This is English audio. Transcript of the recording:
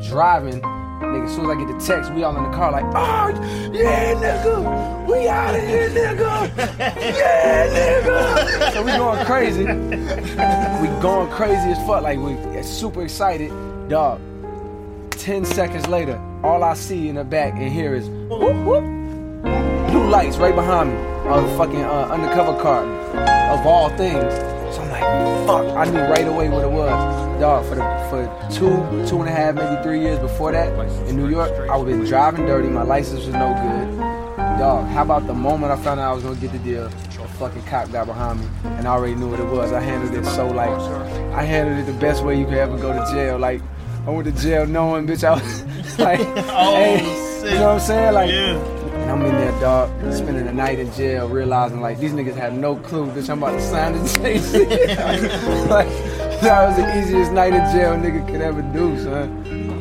driving. Nigga, as soon as I get the text, we all in the car like, oh, yeah, nigga, we out of here, nigga, yeah, nigga. So we going crazy. We going crazy as fuck, like we super excited, dog. 10 seconds later, all I see in the back and hear is whoop, whoop. Blue lights right behind me, a fucking undercover car, of all things. So I'm like, fuck, I knew right away what it was. Dog, for 2.5, maybe 3 years before that, in New York, I was been driving dirty, my license was no good. Dog, how about the moment I found out I was gonna get the deal, a fucking cop got behind me, and I already knew what it was. I handled it so like, I handled it the best way you could ever go to jail. Like, I went to jail knowing, bitch, I was like, hey, you know what I'm saying? Like, and I'm in there, dog, spending the night in jail, realizing like these niggas have no clue, bitch, I'm about to sign the JC. Like, that was the easiest night in jail a nigga could ever do, son.